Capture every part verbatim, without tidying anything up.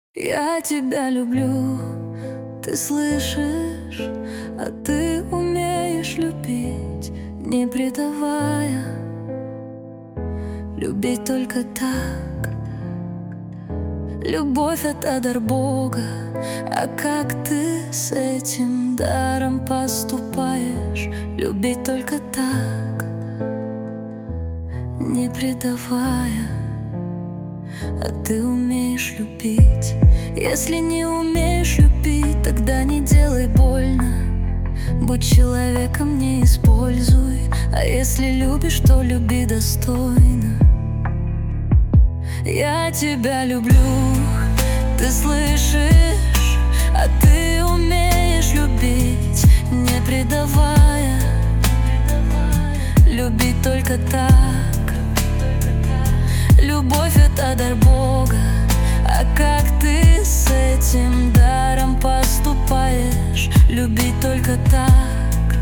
Я тебя люблю, ты слышишь, а ты умеешь любить, не предавая. Любить только так. Любовь — это дар Бога, а как ты с этим даром поступаешь? Любить только так, не предавая. А ты умеешь любить. Если не умеешь любить, тогда не делай больно. Будь человеком, не используй. А если любишь, то люби достойно. Я тебя люблю, ты слышишь, а ты умеешь любить, не предавая. Любить только так. Любовь — это дар Бога, а как ты с этим даром поступаешь? Любить только так,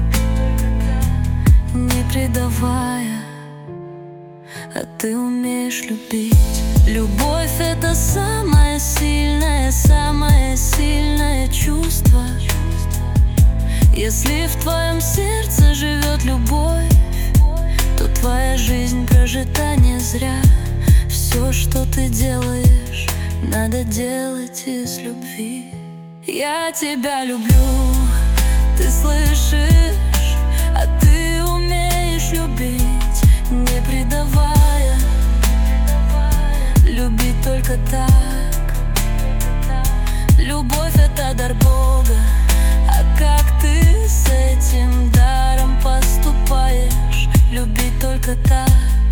не предавая. А ты умеешь любить. Любовь — это самое сильное, самое сильное чувство. Если в твоем сердце живет любовь, то твоя жизнь прожита не зря. Все, что ты делаешь, надо делать из любви. Я тебя люблю, ты слышишь, а ты умеешь любить, не предавая. Любить только так. Любовь — это дар Бога, а как ты с этим даром поступаешь? Любить только так,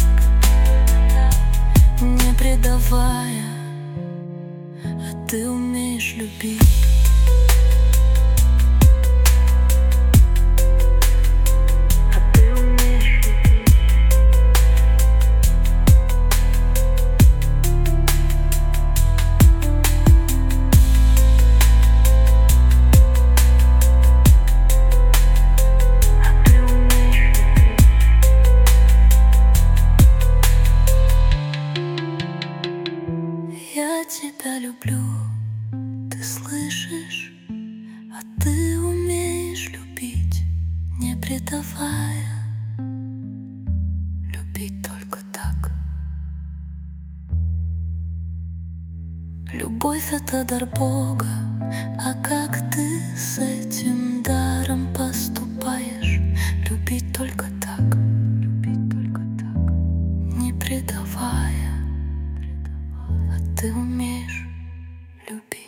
не предавая. А ты умеешь любить. Я тебя люблю, ты слышишь, а ты умеешь любить, не предавая. Любить только так. Любовь — это дар Бога, а как ты с этим даром поступаешь? Любить только так, любить только так, не предавая. А ты умеешь любить.